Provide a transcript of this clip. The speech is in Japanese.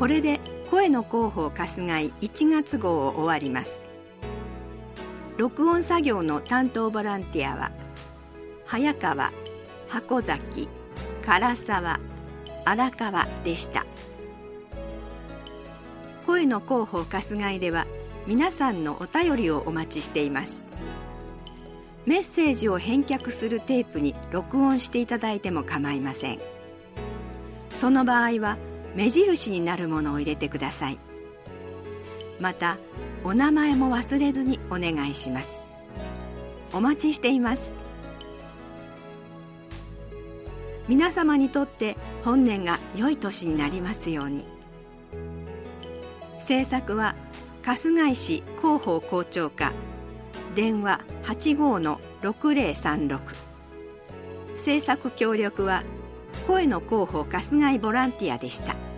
これで声の広報春日井1月号を終わります。録音作業の担当ボランティアは早川、箱崎、唐沢、荒川でした。声の広報春日井では皆さんのお便りをお待ちしています。メッセージを返却するテープに録音していただいても構いません。その場合は目印になるものを入れてください。またお名前も忘れずにお願いします。お待ちしています。皆様にとって本年が良い年になりますように。制作は春日井市広報校長課、電話 85-6036。制作協力は声の広報春日井ボランティアでした。